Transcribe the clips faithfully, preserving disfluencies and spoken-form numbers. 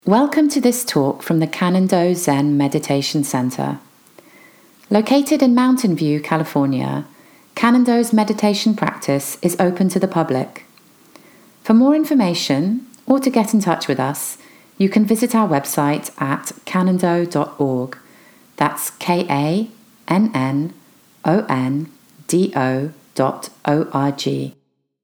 Welcome to this talk from the Kannon-Do Zen Meditation Center. Located in Mountain View, California, Kannon-Do's meditation practice is open to the public. For more information or to get in touch with us, you can visit our website at kannon-do dot org. That's K A N N O N D O dot O R G.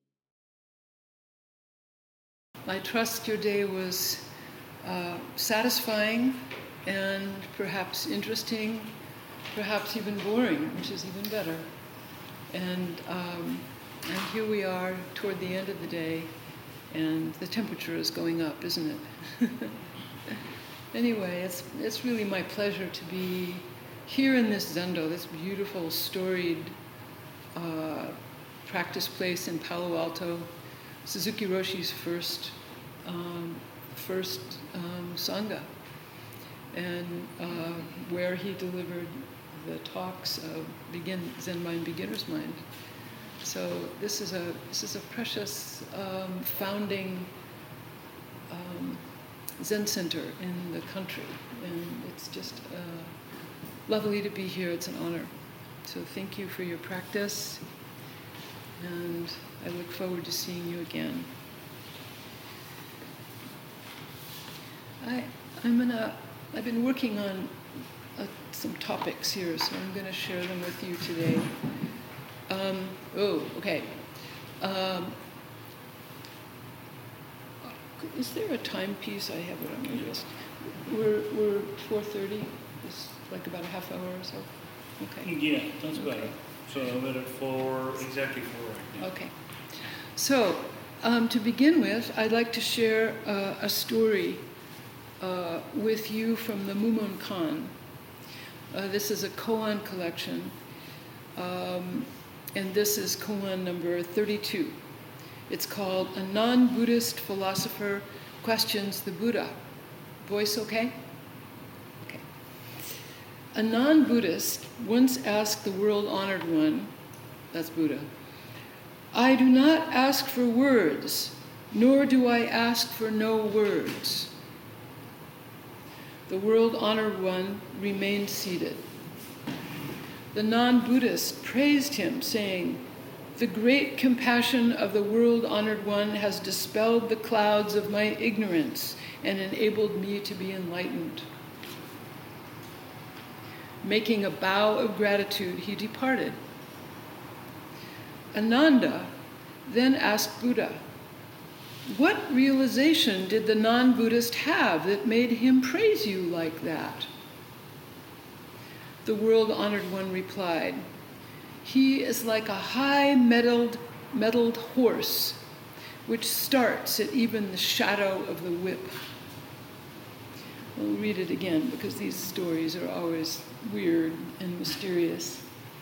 I trust your day was Uh, satisfying and perhaps interesting, perhaps even boring, which is even better. And, um, and here we are toward the end of the day, and the temperature is going up, isn't it? Anyway, it's it's really my pleasure to be here in this Zendo, this beautiful, storied uh, practice place in Palo Alto, Suzuki Roshi's first um, first um, Sangha, and uh, where he delivered the talks of begin Zen Mind, Beginner's Mind. So this is a this is a precious um, founding um, Zen center in the country, and it's just uh, lovely to be here. It's an honor. So thank you for your practice, and I look forward to seeing you again. I, I'm gonna, I've been working on uh, some topics here, so I'm gonna share them with you today. Um, oh, okay. Um, is there a timepiece? I have it on my wrist. We're, we're four thirty, it's like about a half hour or so? Okay. Yeah, that's okay. better. So we're at four, exactly four right now. Okay. So, um, to begin with, I'd like to share uh, a story Uh, with you from the Mumon Kan. Uh, this is a koan collection, um, and this is koan number thirty-two. It's called A Non-Buddhist Philosopher Questions the Buddha. Voice okay? Okay. A non-Buddhist once asked the world-honored one, that's Buddha, "I do not ask for words, nor do I ask for no words." The world-honored one remained seated. The non-Buddhist praised him, saying, "The great compassion of the world-honored one has dispelled the clouds of my ignorance and enabled me to be enlightened." Making a bow of gratitude, he departed. Ananda then asked Buddha, "What realization did the non-Buddhist have that made him praise you like that?" The world-honored one replied, "He is like a high-mettled mettled horse, which starts at even the shadow of the whip." I'll read it again because these stories are always weird and mysterious.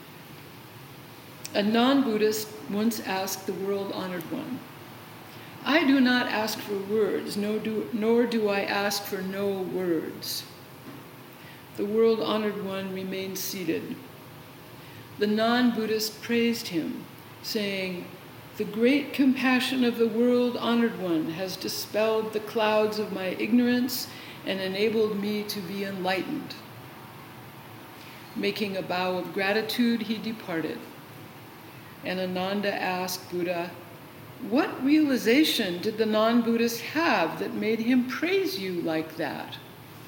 A non-Buddhist once asked the world-honored one, "I do not ask for words, nor do, nor do I ask for no words." The world-honored one remained seated. The non-Buddhist praised him, saying, "The great compassion of the world-honored one has dispelled the clouds of my ignorance and enabled me to be enlightened." Making a bow of gratitude, he departed. And Ananda asked Buddha, "What realization did the non-Buddhist have that made him praise you like that?"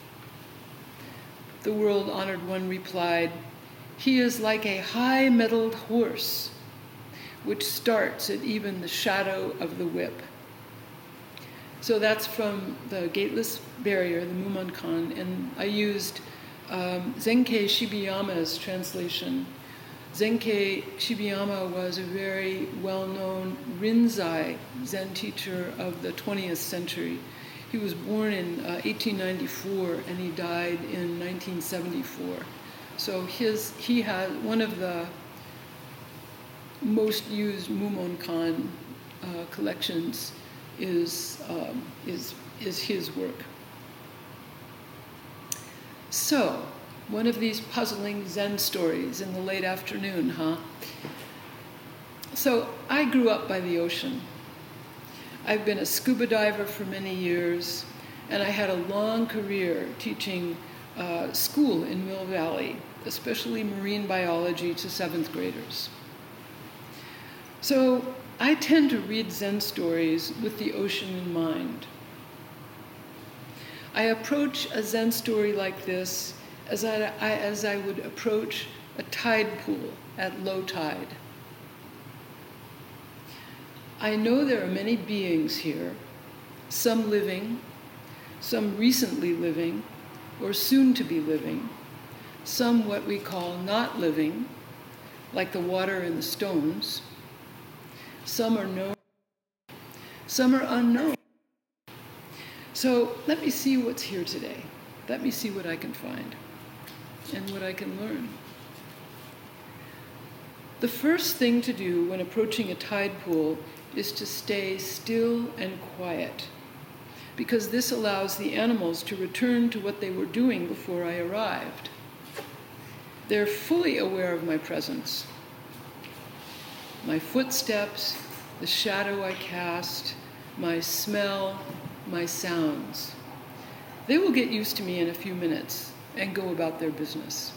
The world-honored one replied, "He is like a high-mettled horse, which starts at even the shadow of the whip." So that's from the Gateless Barrier, the Mumon Kan, and I used um, Zenkei Shibayama's translation. Zenkei Shibayama was a very well-known Rinzai Zen teacher of the twentieth century. He was born in uh, eighteen ninety-four and he died in nineteen seventy-four. So his he had one of the most used Mumon Kan uh, collections is um, is is his work. So, one of these puzzling Zen stories in the late afternoon, huh? So, I grew up by the ocean. I've been a scuba diver for many years, And I had a long career teaching uh, school in Mill Valley, especially marine biology to seventh graders. So I tend to read Zen stories with the ocean in mind. I approach a Zen story like this as I, I, as I would approach a tide pool at low tide. I know there are many beings here, some living, some recently living, or soon to be living, some what we call not living, like the water and the stones. Some are known, some are unknown. So let me see what's here today. Let me see what I can find and what I can learn. The first thing to do when approaching a tide pool is to stay still and quiet, because this allows the animals to return to what they were doing before I arrived. They're fully aware of my presence, my footsteps, the shadow I cast, my smell, my sounds. They will get used to me in a few minutes and go about their business.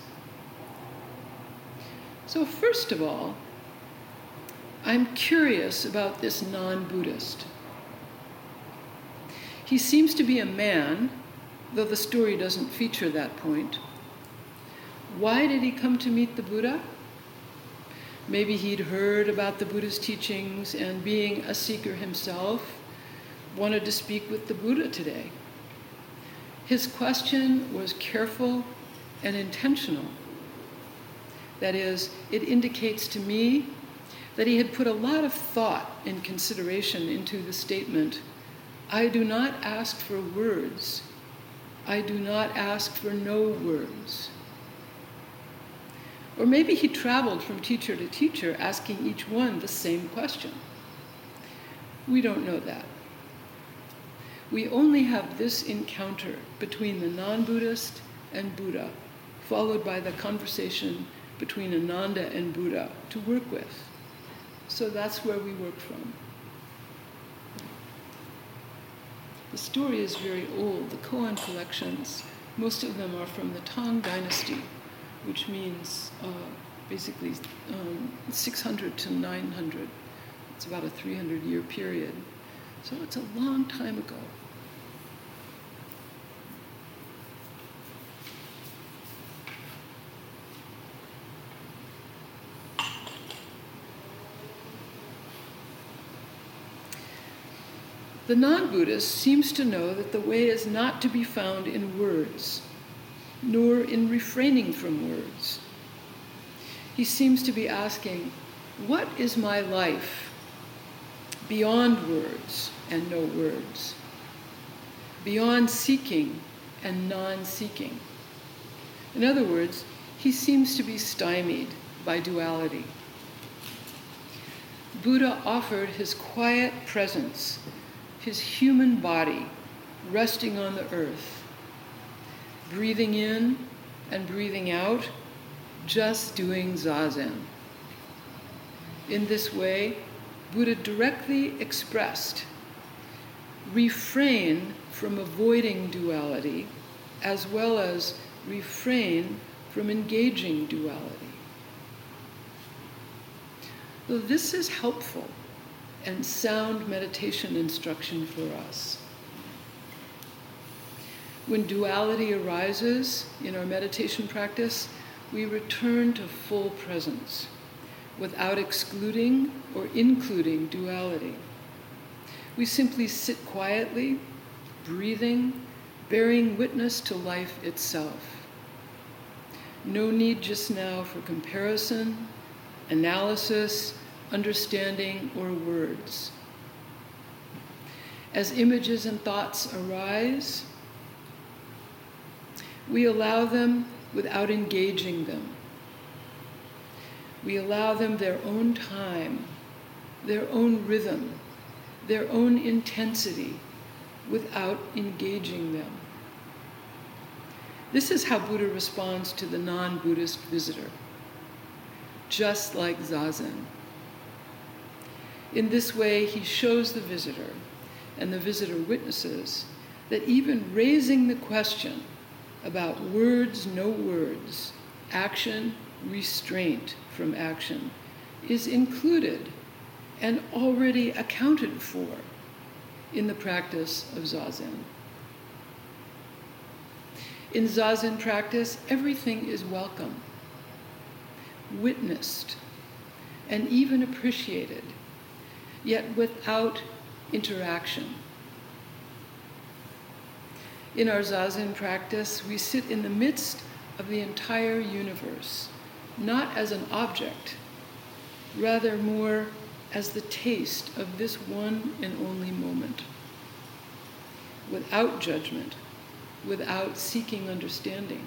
So first of all, I'm curious about this non-Buddhist. He seems to be a man, though the story doesn't feature that point. Why did he come to meet the Buddha? Maybe he'd heard about the Buddha's teachings and, being a seeker himself, wanted to speak with the Buddha today. His question was careful and intentional. That is, it indicates to me that he had put a lot of thought and consideration into the statement, I do not ask for words. I do not ask for no words. Or maybe he traveled from teacher to teacher asking each one the same question. We don't know that. We only have this encounter between the non-Buddhist and Buddha, followed by the conversation between Ananda and Buddha to work with. So that's where we work from. The story is very old. The koan collections, most of them are from the Tang Dynasty, which means uh, basically um, six hundred to nine hundred. It's about a three hundred year period. So it's a long time ago. The non-Buddhist seems to know that the way is not to be found in words, nor in refraining from words. He seems to be asking, what is my life beyond words and no words, beyond seeking and non-seeking? In other words, he seems to be stymied by duality. Buddha offered his quiet presence, his human body resting on the earth, breathing in and breathing out, just doing zazen. In this way, Buddha directly expressed, refrain from avoiding duality, as well as refrain from engaging duality. So this is helpful and sound meditation instruction for us. When duality arises in our meditation practice, we return to full presence without excluding or including duality. We simply sit quietly, breathing, bearing witness to life itself. No need just now for comparison, analysis, understanding, or words. As images and thoughts arise, we allow them without engaging them. We allow them their own time, their own rhythm, their own intensity, without engaging them. This is how Buddha responds to the non-Buddhist visitor, just like Zazen. In this way, he shows the visitor, and the visitor witnesses, that even raising the question about words, no words, action, restraint from action, is included and already accounted for in the practice of Zazen. In Zazen practice, everything is welcome, witnessed, and even appreciated, yet without interaction. In our Zazen practice, we sit in the midst of the entire universe, not as an object, rather more as the taste of this one and only moment, without judgment, without seeking understanding.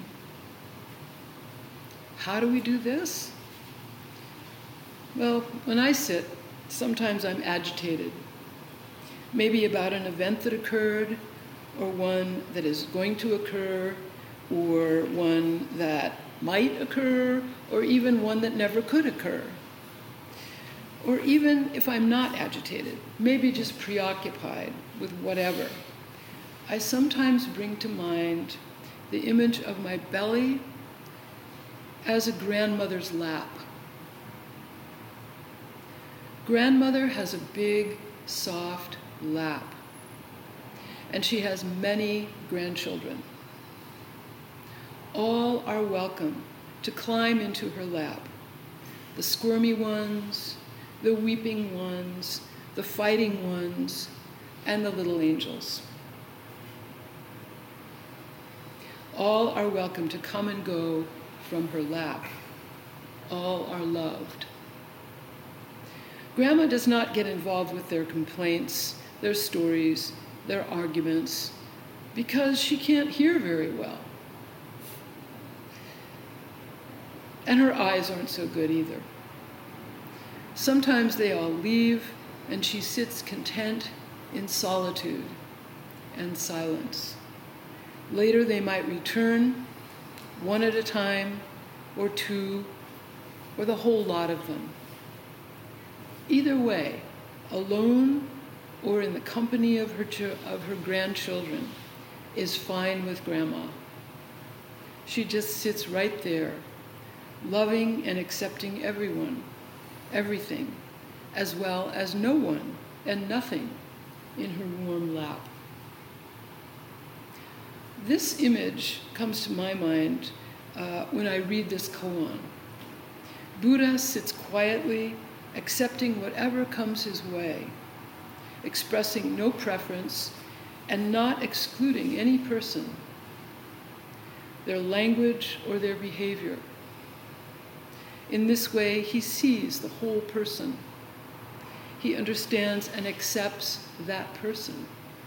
How do we do this? Well, when I sit, sometimes I'm agitated, maybe about an event that occurred, or one that is going to occur, or one that might occur, or even one that never could occur. Or even if I'm not agitated, maybe just preoccupied with whatever, I sometimes bring to mind the image of my belly as a grandmother's lap. Grandmother has a big, soft lap, and she has many grandchildren. All are welcome to climb into her lap, the squirmy ones, the weeping ones, the fighting ones, and the little angels. All are welcome to come and go from her lap. All are loved. Grandma does not get involved with their complaints, their stories, their arguments, because she can't hear very well. And her eyes aren't so good either. Sometimes they all leave, and she sits content in solitude and silence. Later they might return, one at a time, or two, or the whole lot of them. Either way, alone or in the company of her, ch- of her grandchildren, is fine with Grandma. She just sits right there, loving and accepting everyone, everything, as well as no one and nothing in her warm lap. This image comes to my mind uh, when I read this koan. Buddha sits quietly, accepting whatever comes his way, expressing no preference and not excluding any person, their language or their behavior. In this way, he sees the whole person. He understands and accepts that person.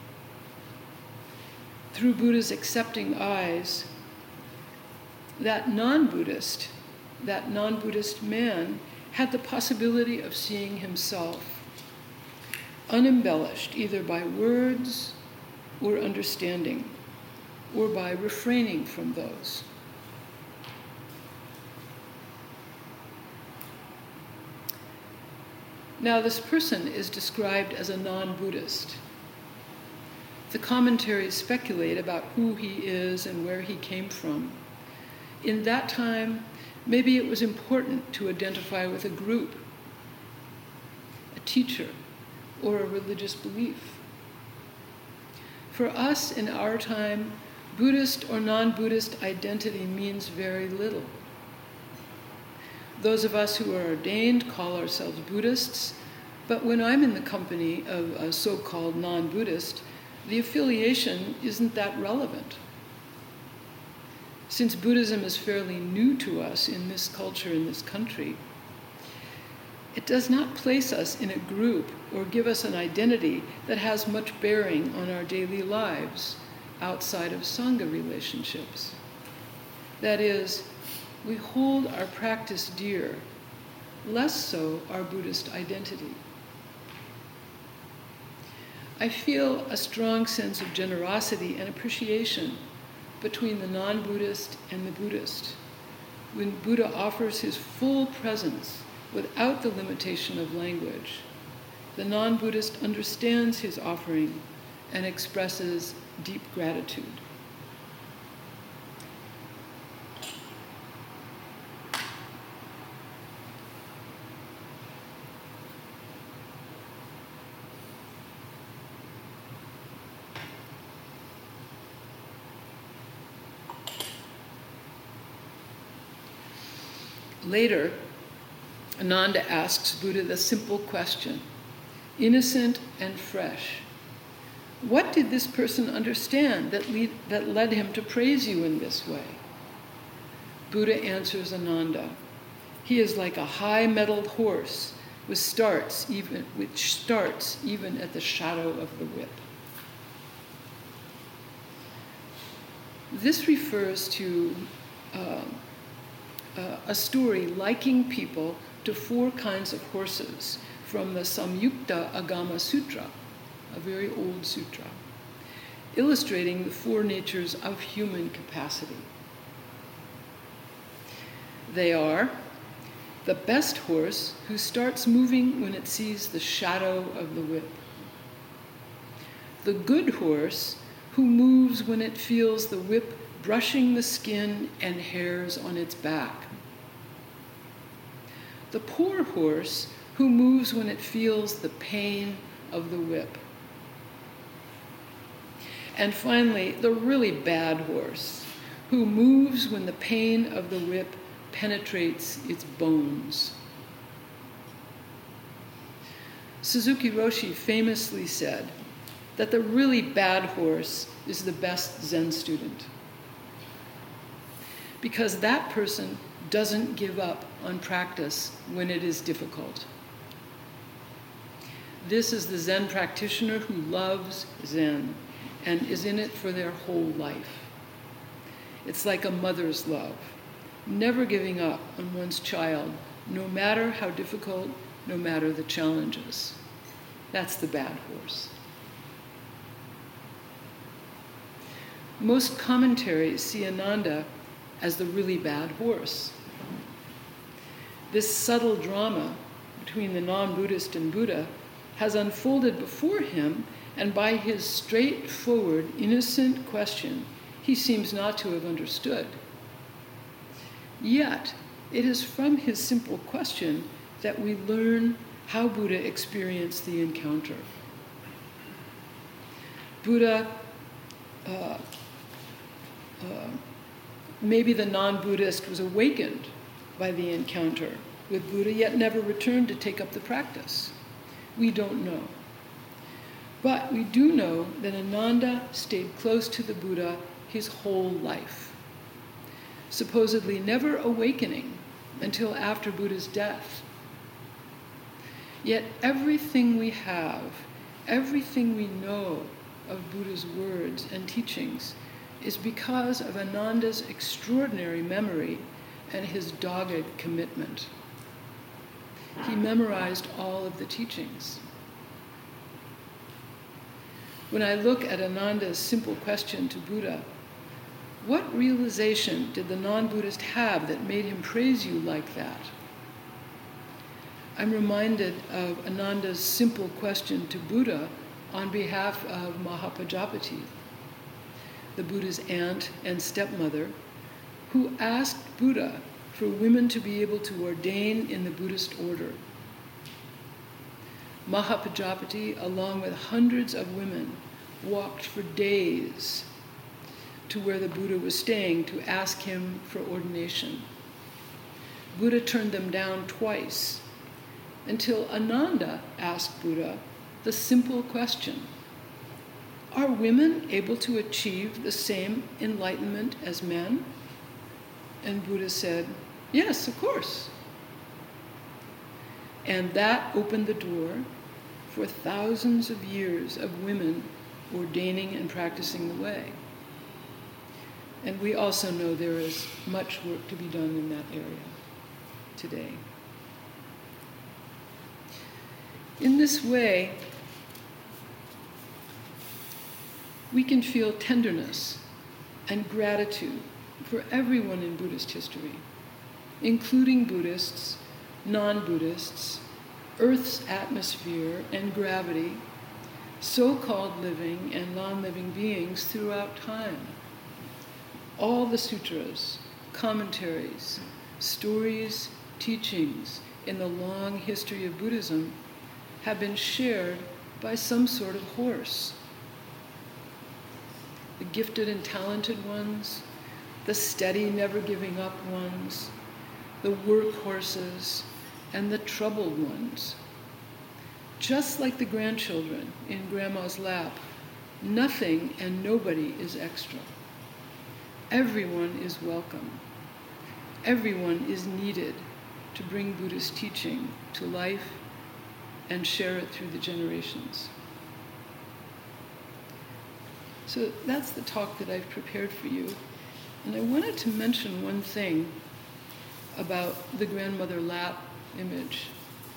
Through Buddha's accepting eyes, that non-Buddhist, that non-Buddhist man had the possibility of seeing himself, unembellished either by words or understanding, or by refraining from those. Now, this person is described as a non-Buddhist. The commentaries speculate about who he is and where he came from. In that time, maybe it was important to identify with a group, a teacher, or a religious belief. For us in our time, Buddhist or non-Buddhist identity means very little. Those of us who are ordained call ourselves Buddhists, but when I'm in the company of a so-called non-Buddhist, the affiliation isn't that relevant. Since Buddhism is fairly new to us in this culture, in this country, it does not place us in a group or give us an identity that has much bearing on our daily lives outside of Sangha relationships. That is, we hold our practice dear, less so our Buddhist identity. I feel a strong sense of generosity and appreciation between the non-Buddhist and the Buddhist, when Buddha offers his full presence without the limitation of language. The non-Buddhist understands his offering and expresses deep gratitude. Later, Ananda asks Buddha the simple question, innocent and fresh. What did this person understand that, lead, that led him to praise you in this way? Buddha answers Ananda, he is like a high-mettled horse which starts, even, which starts even at the shadow of the whip. This refers to uh, uh, a story likening people to four kinds of horses from the Samyukta Agama Sutra, a very old sutra, illustrating the four natures of human capacity. They are the best horse who starts moving when it sees the shadow of the whip, the good horse who moves when it feels the whip brushing the skin and hairs on its back, the poor horse who moves when it feels the pain of the whip, and finally, the really bad horse who moves when the pain of the whip penetrates its bones. Suzuki Roshi famously said that the really bad horse is the best Zen student, because that person doesn't give up on practice when it is difficult. This is the Zen practitioner who loves Zen and is in it for their whole life. It's like a mother's love, never giving up on one's child, no matter how difficult, no matter the challenges. That's the bad horse. Most commentaries see Ananda as the really bad horse. This subtle drama between the non-Buddhist and Buddha has unfolded before him, and by his straightforward, innocent question, he seems not to have understood. Yet, it is from his simple question that we learn how Buddha experienced the encounter. Buddha, uh, uh, maybe the non-Buddhist was awakened by the encounter with Buddha, yet never returned to take up the practice. We don't know. But we do know that Ananda stayed close to the Buddha his whole life, supposedly never awakening until after Buddha's death. Yet everything we have, everything we know of Buddha's words and teachings is because of Ananda's extraordinary memory and his dogged commitment. He memorized all of the teachings. When I look at Ananda's simple question to Buddha, what realization did the non-Buddhist have that made him praise you like that? I'm reminded of Ananda's simple question to Buddha on behalf of Mahapajapati, the Buddha's aunt and stepmother, who asked Buddha for women to be able to ordain in the Buddhist order. Mahapajapati, along with hundreds of women, walked for days to where the Buddha was staying to ask him for ordination. Buddha turned them down twice, until Ananda asked Buddha the simple question, are women able to achieve the same enlightenment as men? And Buddha said, yes, of course. And that opened the door for thousands of years of women ordaining and practicing the way. And we also know there is much work to be done in that area today. In this way, we can feel tenderness and gratitude for everyone in Buddhist history, including Buddhists, non-Buddhists, Earth's atmosphere and gravity, so-called living and non-living beings throughout time. All the sutras, commentaries, stories, teachings in the long history of Buddhism have been shared by some sort of horse. The gifted and talented ones, the steady, never giving up ones, the workhorses, and the troubled ones. Just like the grandchildren in Grandma's lap, nothing and nobody is extra. Everyone is welcome. Everyone is needed to bring Buddhist teaching to life and share it through the generations. So that's the talk that I've prepared for you. And I wanted to mention one thing about the grandmother lap image.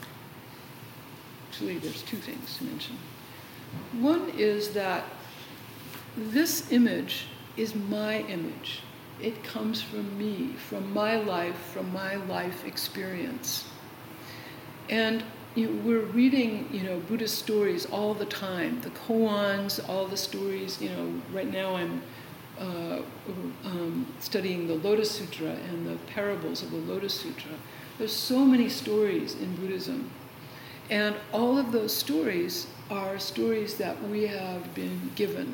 Actually, there's two things to mention. One is that this image is my image. It comes from me, from my life, from my life experience. And you know, we're reading, you know, Buddhist stories all the time. The koans, all the stories. You know, right now I'm uh, um, studying the Lotus Sutra and the parables of the Lotus Sutra. There's so many stories in Buddhism. And all of those stories are stories that we have been given.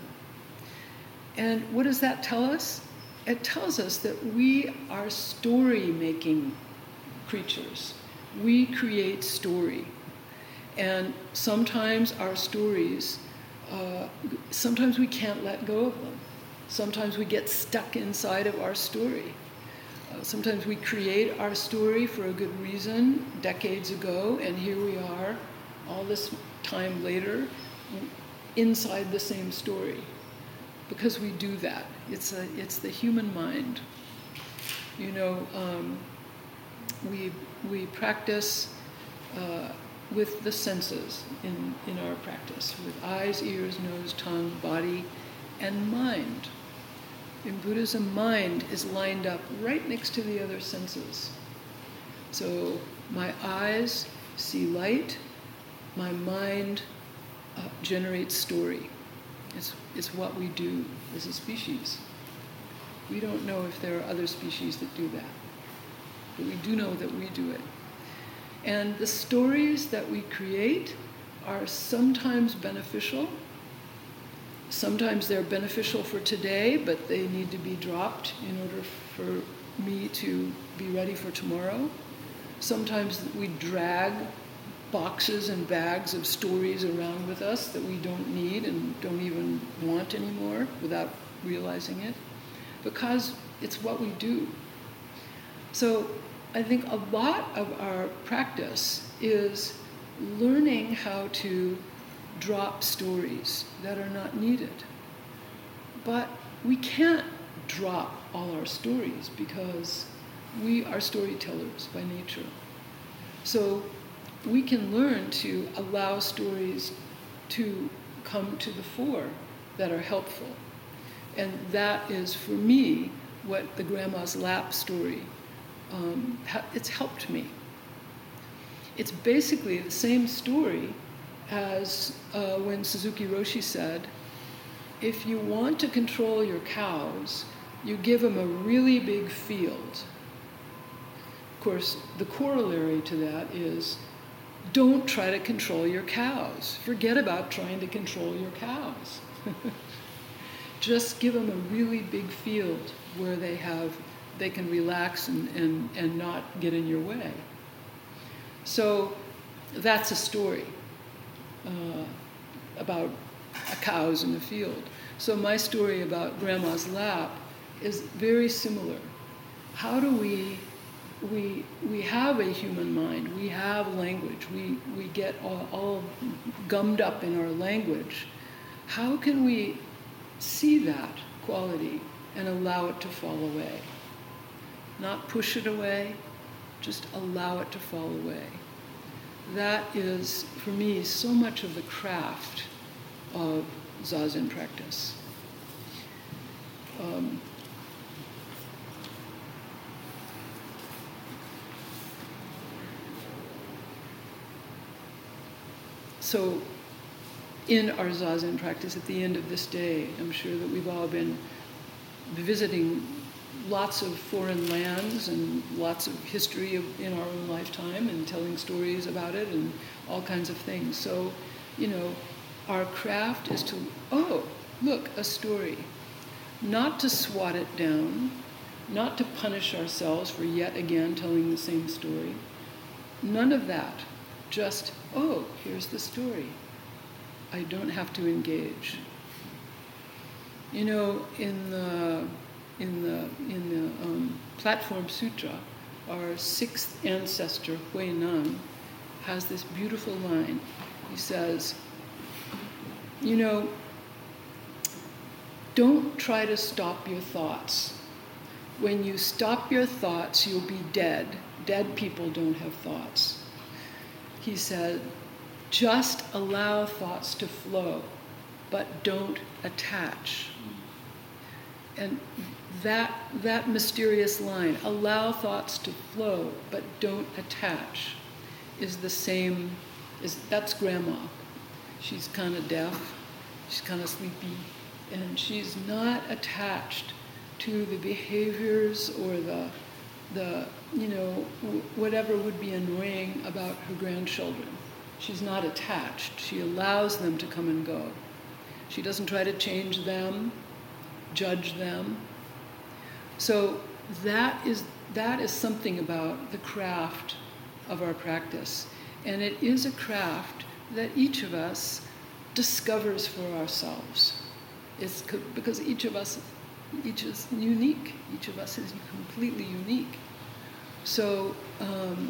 And what does that tell us? It tells us that we are story-making creatures. We create story. And sometimes our stories, uh, sometimes we can't let go of them. Sometimes we get stuck inside of our story. Uh, sometimes we create our story for a good reason decades ago, and here we are, all this time later, inside the same story. Because we do that. It's a, it's the human mind. You know, um, we we practice uh, with the senses in, in our practice, with eyes, ears, nose, tongue, body, and mind. In Buddhism, mind is lined up right next to the other senses. So my eyes see light, my mind uh, generates story. It's, it's what we do as a species. We don't know if there are other species that do that, but we do know that we do it. And the stories that we create are sometimes beneficial. Sometimes they're beneficial for today, but they need to be dropped in order for me to be ready for tomorrow. Sometimes we drag boxes and bags of stories around with us that we don't need and don't even want anymore without realizing it, because it's what we do. So I think a lot of our practice is learning how to drop stories that are not needed. But we can't drop all our stories because we are storytellers by nature. So we can learn to allow stories to come to the fore that are helpful. And that is, for me, what the Grandma's Lap story, um, ha- it's helped me. It's basically the same story as uh, when Suzuki Roshi said, if you want to control your cows, you give them a really big field. Of course, the corollary to that is, don't try to control your cows. Forget about trying to control your cows. Just give them a really big field where they have, they can relax and, and, and not get in your way. So that's a story uh, about cows in the field. So my story about Grandma's Lap is very similar. How do we We we have a human mind, we have language, we, we get all, all gummed up in our language. How can we see that quality and allow it to fall away? Not push it away, just allow it to fall away. That is, for me, so much of the craft of Zazen practice. Um, So in our Zazen practice at the end of this day. I'm sure that we've all been visiting lots of foreign lands and lots of history of, in our own lifetime, and telling stories about it and all kinds of things. So, you know, our craft is to, oh, look, a story. Not to swat it down, not to punish ourselves for yet again telling the same story. None of that. Just, oh, here's the story. I don't have to engage. You know, in the in the in the um, Platform Sutra, our sixth ancestor Hui Nan has this beautiful line. He says, you know, don't try to stop your thoughts. When you stop your thoughts, you'll be dead. Dead people don't have thoughts. He said, just allow thoughts to flow, but don't attach. And that that mysterious line, allow thoughts to flow, but don't attach, is the same, is that's Grandma. She's kind of deaf, she's kind of sleepy, and she's not attached to the behaviors or the, the you know, w- whatever would be annoying about her grandchildren. She's not attached. She allows them to come and go. She doesn't try to change them, judge them. So that is that is something about the craft of our practice. And it is a craft that each of us discovers for ourselves. It's co- because each of us, each is unique. Each of us is completely unique. So, um,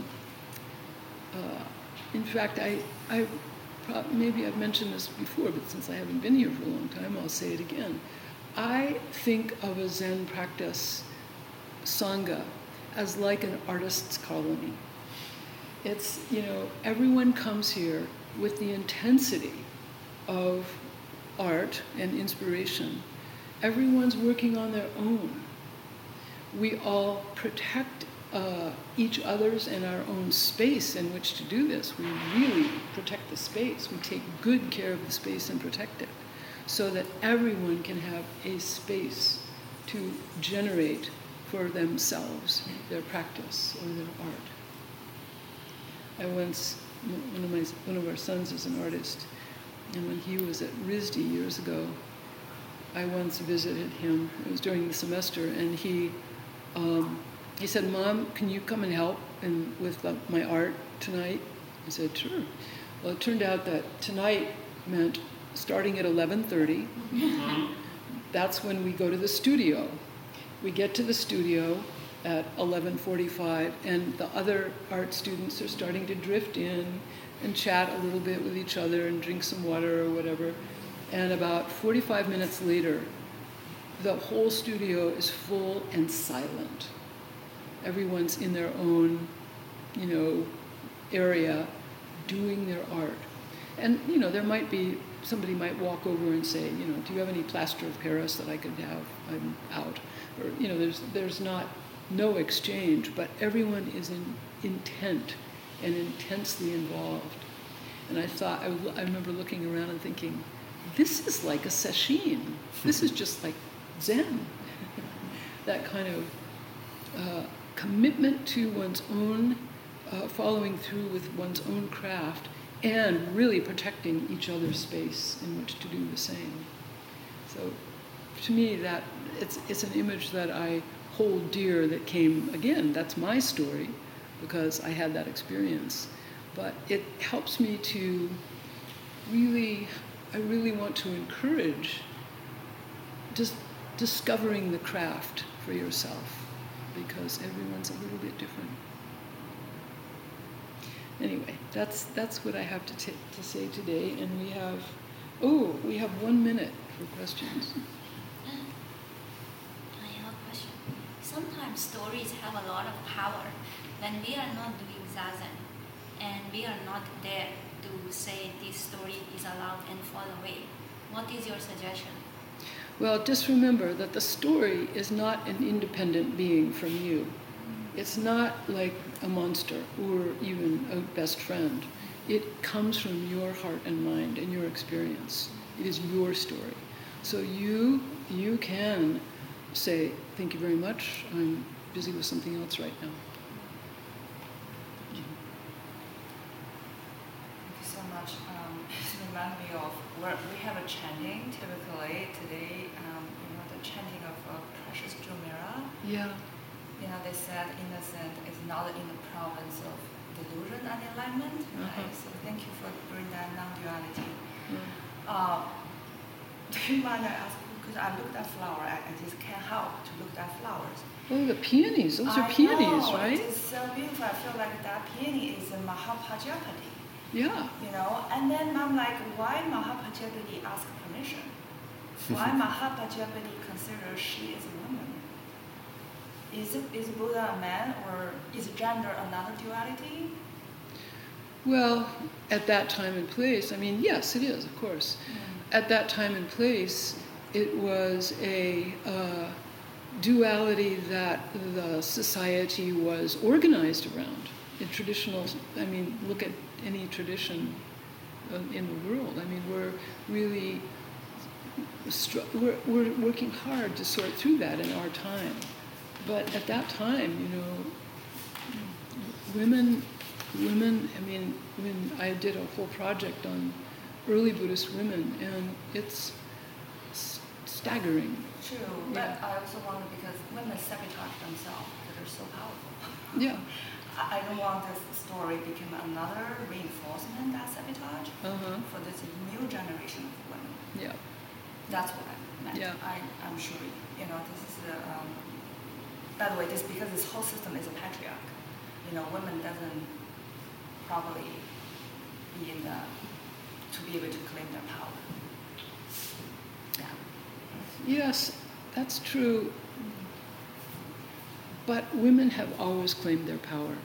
uh, in fact, I, I pro- maybe I've mentioned this before, but since I haven't been here for a long time, I'll say it again. I think of a Zen practice, Sangha, as like an artist's colony. It's, you know, everyone comes here with the intensity of art and inspiration. Everyone's working on their own. We all protect uh, each other's and our own space in which to do this. We really protect the space. We take good care of the space and protect it, so that everyone can have a space to generate for themselves their practice or their art. I once, one of my one of our sons is an artist, and when he was at R I S D years ago, I once visited him. It was during the semester, and he um, he said, "Mom, can you come and help in, with uh, my art tonight?" I said, "Sure." Well, it turned out that tonight meant starting at eleven thirty. That's when we go to the studio. We get to the studio at eleven forty-five, and the other art students are starting to drift in and chat a little bit with each other and drink some water or whatever. And about forty-five minutes later, the whole studio is full and silent. Everyone's in their own, you know, area doing their art. And, you know, there might be, somebody might walk over and say, you know, do you have any plaster of Paris that I could have? I'm out. Or, you know, there's there's not, no exchange, but everyone is in intent and intensely involved. And I thought, I, I remember looking around and thinking, this is like a sesshin. This is just like Zen. That kind of uh, commitment to one's own, uh, following through with one's own craft, and really protecting each other's space in which to do the same. So to me, that it's it's an image that I hold dear, that came, again, that's my story, because I had that experience. But it helps me to really, I really want to encourage just discovering the craft for yourself, because everyone's a little bit different. Anyway, that's that's what I have to t- to say today, and we have, oh, we have one minute for questions. I have a question. Sometimes stories have a lot of power when we are not doing Zazen, and we are not there to say this story is allowed and fall away. What is your suggestion? Well, just remember that the story is not an independent being from you. It's not like a monster or even a best friend. it comes from your heart and mind and your experience. It is your story. So you you can say, thank you very much, I'm busy with something else right now. Thank you so much. Um, it reminds me of, where we have a chanting typically today, um, you know, the chanting of uh, Precious Jumira. Yeah. You know, they said innocent is not in the province of delusion and enlightenment, right? Uh-huh. So thank you for bringing that non-duality. Mm. Uh, do you mind I ask, because I looked at flower, I, I just can't help to look at flowers. Oh, the peonies, those are I peonies, know, right? It is so beautiful. I feel like that peony is a Mahapajapati. Yeah. You know, and then I'm like, why Mahapajapati ask permission? Why Mahapajapati consider she is a woman? Is, it, is Buddha a man, or is gender another duality? Well, at that time and place, I mean, yes, it is, of course. Mm. At that time and place, it was a uh, duality that the society was organized around. In traditional, I mean, look at any tradition in the world. I mean, we're really, we're, we're working hard to sort through that in our time. But at that time, you know, women, women, I mean, when I did a whole project on early Buddhist women, and it's staggering. True, Yeah. but I also wonder, because women sabotage themselves, because they're so powerful. Yeah. I I don't want this story to become another reinforcement that sabotage Uh-huh. for this new generation of women. Yeah. That's what I meant. Yeah. I, I'm sure, you know, this is the, um, by the way, this because this whole system is a patriarch. You know, women doesn't probably be in the, to be able to claim their power. Yeah. Yes, that's true. But women have always claimed their power.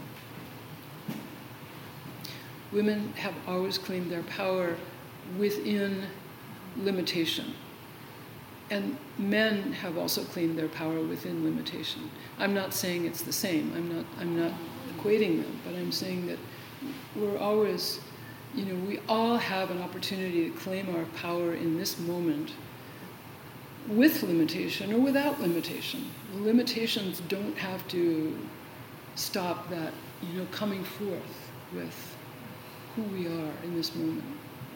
Women have always claimed their power within limitation. And men have also claimed their power within limitation. I'm not saying it's the same. I'm not, I'm not equating them, but I'm saying that we're always, you know, we all have an opportunity to claim our power in this moment with limitation or without limitation. Limitations don't have to stop that, you know, coming forth with who we are in this moment.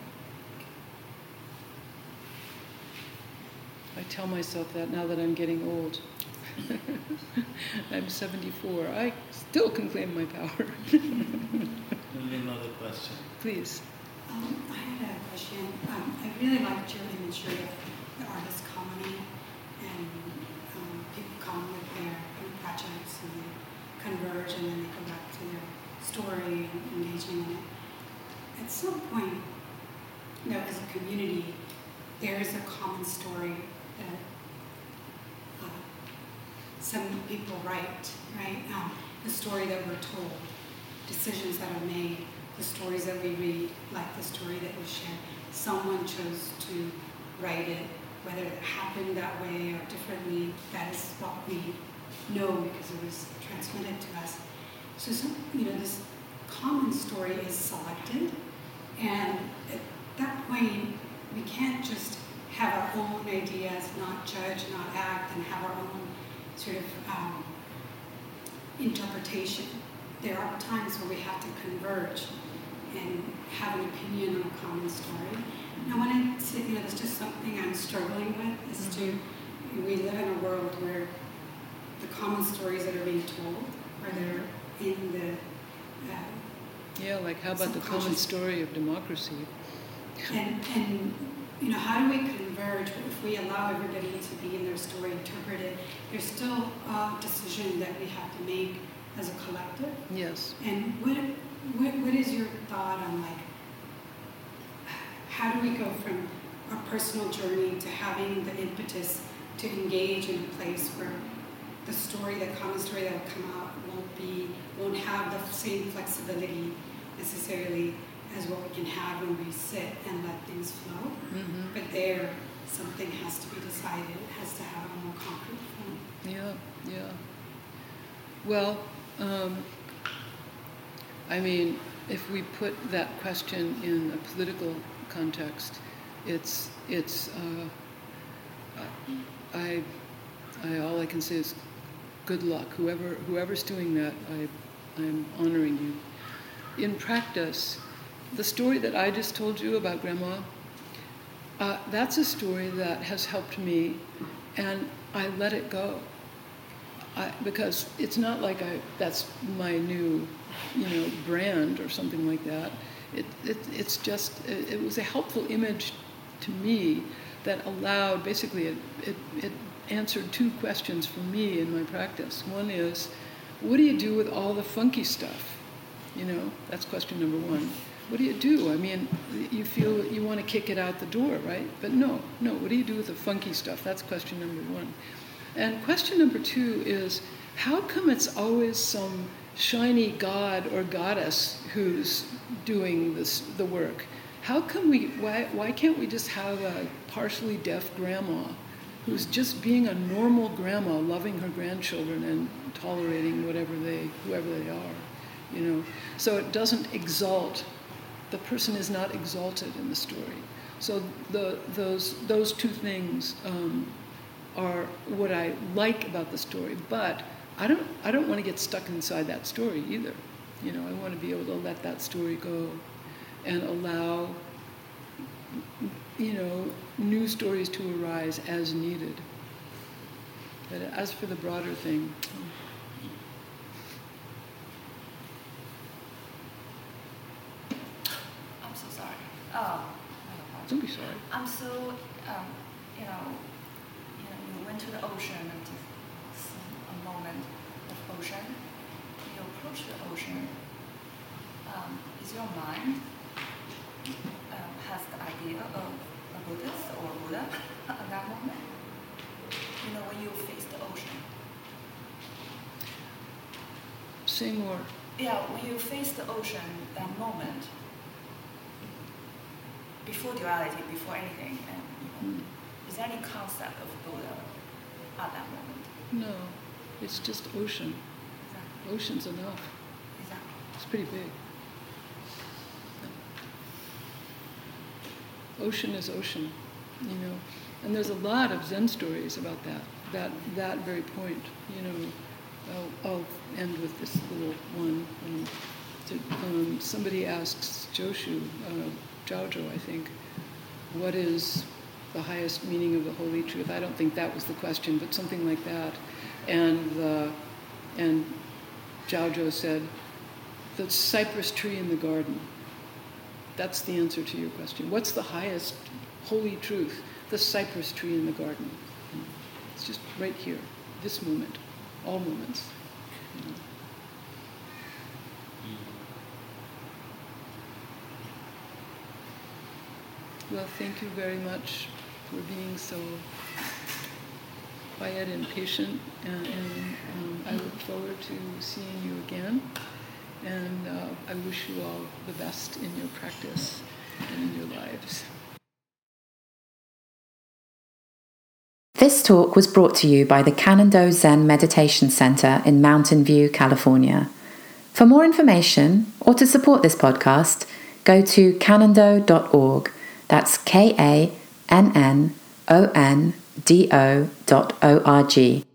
I tell myself that now that I'm getting old. I'm seventy-four. I still can claim my power. Maybe another question. Please. Um, I had a question. Um, I really liked your imagery of the artist colony, and um, people come with their own projects and they converge, and then they go back to their story and engaging in it. At some point, you know, as a community, there is a common story that uh, some people write, right? Um, the story that we're told, decisions that are made, the stories that we read, like the story that was shared. Someone chose to write it, whether it happened that way or differently. That is what we know because it was transmitted to us. So, some, you know, this common story is selected, and at that point, we can't just have our own ideas, not judge, not act, and have our own sort of um, interpretation. There are times where we have to converge and have an opinion on a common story. Now, when I say, you know, there's just something I'm struggling with is mm-hmm. to, we live in a world where the common stories that are being told are there in the uh, Yeah, like how about the common story of democracy? And, and you know, how do we converge if we allow everybody to be in their story interpreted? There's still a decision that we have to make as a collective. Yes. And what, what what is your thought on, like, how do we go from our personal journey to having the impetus to engage in a place where the story, the common story that will come out won't be, won't have the same flexibility necessarily as what we can have when we sit and let things flow. Mm-hmm. But there, something has to be decided. It has to have a more concrete form. Yeah, yeah. Well, um, I mean, if we put that question in a political context, it's it's uh, I, I all I can say is good luck. Whoever whoever's doing that, I I'm honoring you. In practice, the story that I just told you about Grandma, uh, that's a story that has helped me, and I let it go. I, because it's not like I that's my new, you know, brand or something like that. It, it it's just it, it was a helpful image to me that allowed basically it, it it answered two questions for me in my practice. One is, what do you do with all the funky stuff? You know, that's question number one. What do you do? I mean, you feel you want to kick it out the door, right? But no, no. What do you do with the funky stuff? That's question number one. And question number two is, how come it's always some shiny god or goddess who's doing this, the work? How come we, why, why can't we just have a partially deaf grandma who's just being a normal grandma, loving her grandchildren and tolerating whatever they, whoever they are, you know? So it doesn't exalt, the person is not exalted in the story. So the, those, those two things, um, are what I like about the story, but I don't I don't want to get stuck inside that story either. You know, I want to be able to let that story go and allow, you know, new stories to arise as needed. But as for the broader thing, I'm so sorry. Oh, don't be sorry. I'm so, um, you know, went to the ocean and just a moment of ocean. You approach the ocean. Um, is your mind um, has the idea of a Buddhist or Buddha at that moment? You know, when you face the ocean. Say more. Yeah, when you face the ocean, that moment, before duality, before anything, and you know, mm. is there any concept of Buddha at that moment? No, it's just ocean. Exactly. Ocean's enough. Exactly. It's pretty big. Ocean is ocean, you know. And there's a lot of Zen stories about that, that that very point. You know, I'll, I'll end with this little one. Um, to, um, somebody asks Joshu, uh, Zhaozhou, I think, what is the highest meaning of the holy truth? I don't think that was the question, but something like that. And uh, and Zhaozhou said, the cypress tree in the garden. That's the answer to your question. What's the highest holy truth? The cypress tree in the garden. It's just right here, this moment, all moments. You know. Well, thank you very much for being so quiet and patient, and, and um, I look forward to seeing you again, and uh, I wish you all the best in your practice and in your lives. This talk was brought to you by the Kannon-Do Zen Meditation Center in Mountain View, California. For more information or to support this podcast, go to kannon-do dot org. That's K A N N O N D O dot O R G.